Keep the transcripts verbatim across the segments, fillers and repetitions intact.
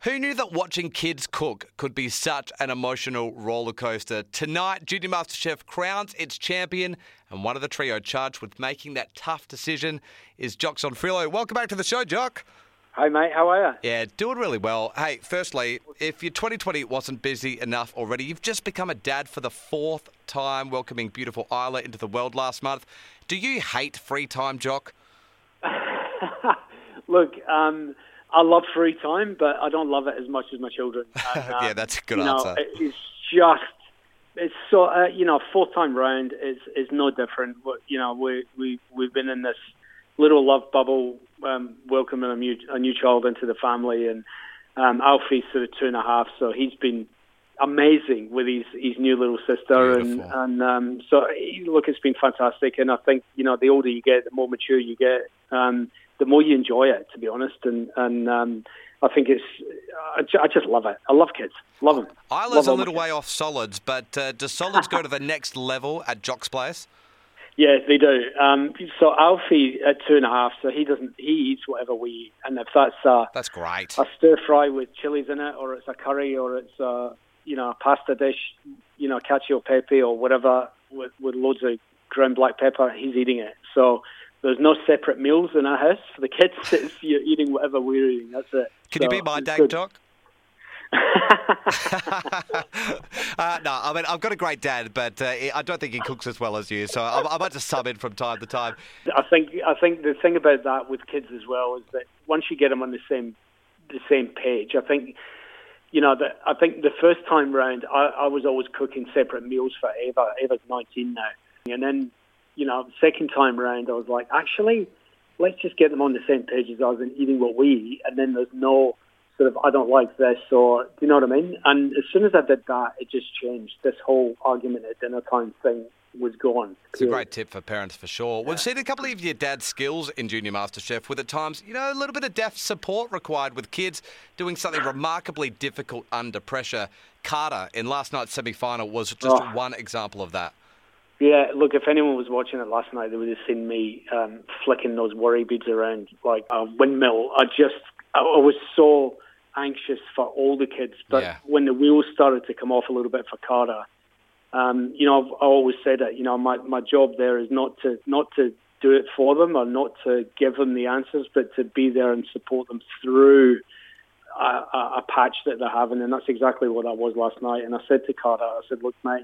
Who knew that watching kids cook could be such an emotional roller coaster? Tonight, Junior MasterChef crowns its champion, and one of the trio charged with making that tough decision is Jock Zonfrillo. Welcome back to the show, Jock. Hey, mate, how are you? Yeah, doing really well. Hey, firstly, if your twenty twenty wasn't busy enough already, you've just become a dad for the fourth time, welcoming beautiful Isla into the world last month. Do you hate free time, Jock? Look, um, I love free time, but I don't love it as much as my children. And, um, yeah, that's a good you answer. Know, it's just, it's so, uh, you know, fourth time round is is no different. You know, we we we've been in this little love bubble, um, welcoming a new a new child into the family, and um, Alfie's sort of two and a half, so he's been amazing with his, his new little sister, Beautiful. and and um, so look, it's been fantastic. And I think, you know, the older you get, the more mature you get, um, the more you enjoy it, to be honest. And and um, I think it's, I, ju- I just love it. I love kids, love them. Isla's a little way off solids, but uh, does solids go to the next level at Jock's place? Yeah, they do. Um, so Alfie at two and a half, so he doesn't. He eats whatever we eat, and if that's uh, that's great. A stir fry with chilies in it, or it's a curry, or it's a, you know, a pasta dish, you know, cacio e pepe or whatever with, with loads of ground black pepper, he's eating it. So there's no separate meals in our house for the kids. It's, you're eating whatever we're eating. That's it. Can so, you be my dad, good. Jock? uh, no, I mean, I've got a great dad, but uh, I don't think he cooks as well as you, so I, I might just sub in from time to time. I think I think the thing about that with kids as well is that once you get them on the same the same page, I think, you know, that I think the first time round, I, I was always cooking separate meals for Ava. Ava's nineteen now, and then, you know, second time round, I was like, actually, let's just get them on the same page as us and eating what we eat, and then there's no sort of, I don't like this, or, do you know what I mean? And as soon as I did that, it just changed. This whole argument at dinner time thing was gone. It's a great tip for parents, for sure. Yeah. We've seen a couple of your dad's skills in Junior MasterChef, with at times, you know, a little bit of deft support required with kids doing something remarkably difficult under pressure. Carter, in last night's semi-final, was just Oh. one example of that. Yeah, look, if anyone was watching it last night, they would have seen me um, flicking those worry beads around like a windmill. I just, I was so anxious for all the kids, but Yeah. when the wheels started to come off a little bit for Carter, um, you know, I've I always said it, you know, my, my job there is not to not to do it for them or not to give them the answers, but to be there and support them through a, a, a patch that they're having, and that's exactly what I was last night. And I said to Carter, I said, look, mate,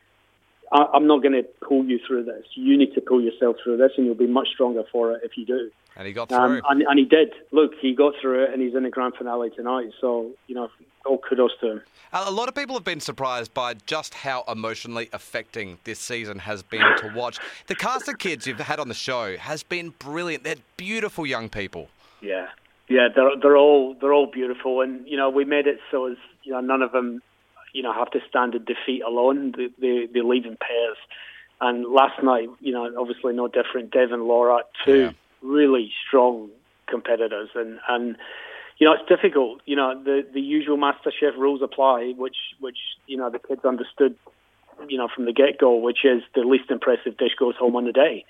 I, I'm not going to pull you through this. You need to pull yourself through this, and you'll be much stronger for it if you do. And he got through. Um, and, and he did. Look, he got through it, and he's in the grand finale tonight. So, you know, all kudos to him. A lot of people have been surprised by just how emotionally affecting this season has been to watch. The cast of kids you've had on the show has been brilliant. They're beautiful young people. Yeah, yeah, they're they're all they're all beautiful, and you know, we made it so as, you know, none of them, you know, have to stand in defeat alone. They they, they lead in pairs. And last night, you know, obviously no different. Dev and Laura, two Yeah. really strong competitors, and and. You know, it's difficult. You know, the, the usual MasterChef rules apply, which, which, you know, the kids understood, you know, from the get-go, which is the least impressive dish goes home on the day.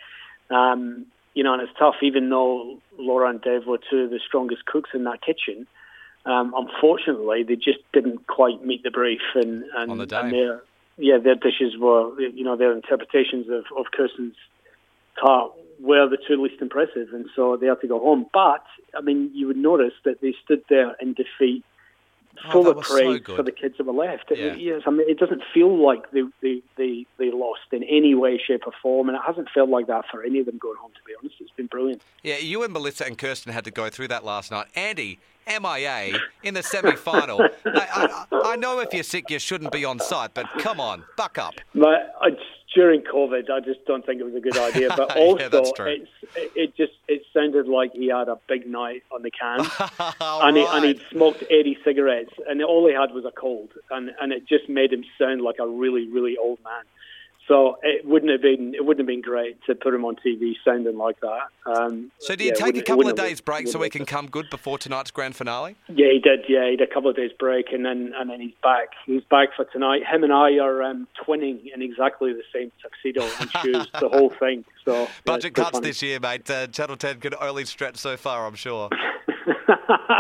Um, you know, and it's tough, even though Laura and Dev were two of the strongest cooks in that kitchen. Um, unfortunately, they just didn't quite meet the brief. And, and, On the day. and their, yeah, their dishes were, you know, their interpretations of, of Kirsten's tart were the two least impressive, and so they had to go home. But, I mean, you would notice that they stood there in defeat, Oh, full that of was praise so for good. the kids that were left. Yeah. It, yes, I mean, it doesn't feel like they, they, they, they lost in any way, shape or form, and it hasn't felt like that for any of them going home, to be honest. It's been brilliant. Yeah, you and Melissa and Kirsten had to go through that last night. Andy, M I A in the semi-final. I, I, I know if you're sick, you shouldn't be on site, but come on, buck up. But I, during COVID, I just don't think it was a good idea. But Yeah, also, that's true. it's, it, it just it sounded like he had a big night on the can, All and, he, right. and he'd smoked eighty cigarettes, and all he had was a cold, and, and it just made him sound like a really, really old man. So it wouldn't have been it wouldn't have been great to put him on T V sounding like that. Um, So do you yeah, it take a wouldn't- it couple of wouldn't have- days break so wouldn't he have- can come good before tonight's grand finale? Yeah, he did. Yeah, he had a couple of days break, and then and then he's back. He's back for tonight. Him and I are um, twinning in exactly the same tuxedo and shoes, the whole thing. So yeah, Budget it's pretty cuts funny. this year, mate. Uh, Channel ten can only stretch so far, I'm sure. Yeah,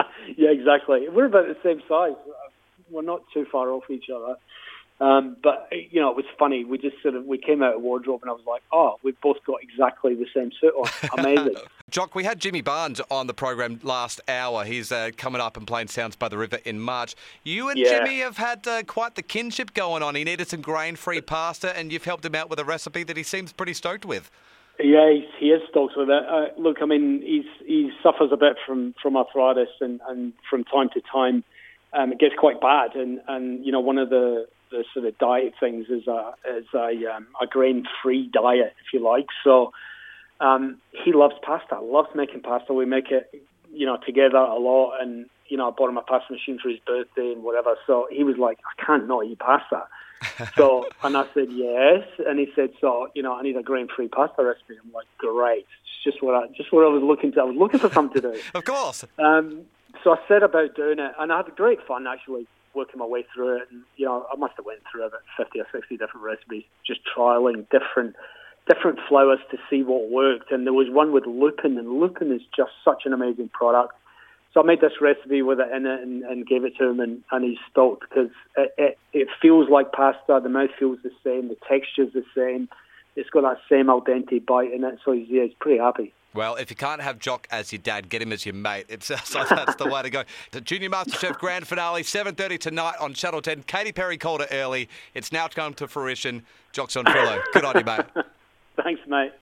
Yeah, exactly. We're about the same size. We're not too far off each other. Um, but, you know, it was funny. We just sort of, we came out of wardrobe and I was like, oh, we've both got exactly the same suit on. Amazing. Jock, we had Jimmy Barnes on the program last hour. He's uh, coming up and playing Sounds by the River in March. You and Yeah. Jimmy have had uh, quite the kinship going on. He needed some grain-free pasta and you've helped him out with a recipe that he seems pretty stoked with. Yeah, he's, he is stoked with it. Uh, look, I mean, he's, he suffers a bit from, from arthritis and, and from time to time um, it gets quite bad. And, and, you know, one of the the sort of diet things is a is a, um, a grain-free diet, if you like. So um, he loves pasta, loves making pasta. We make it, you know, together a lot. And, you know, I bought him a pasta machine for his birthday and whatever. So he was like, I can't not eat pasta. So, and I said, yes. And he said, so, you know, I need a grain-free pasta recipe. I'm like, great. It's just what I, just what I was looking to. I was looking for something to do. Of course. Um, so I set about doing it, and I had great fun, actually, working my way through it. And, you know, I must have went through about fifty or sixty different recipes, just trialing different different flours to see what worked. And there was one with lupin, and lupin is just such an amazing product. So I made this recipe with it in it and, and gave it to him, and, and he's stoked because it, it, it feels like pasta. The mouth feels the same. The texture's the same. It's got that same al dente bite in it. So he's, yeah, he's pretty happy. Well, if you can't have Jock as your dad, get him as your mate. It sounds like that's the way to go. The Junior MasterChef Grand Finale, seven thirty tonight on Channel ten. Katy Perry called it early. It's now come to fruition. Jock's on Trillo. Good on you, mate. Thanks, mate.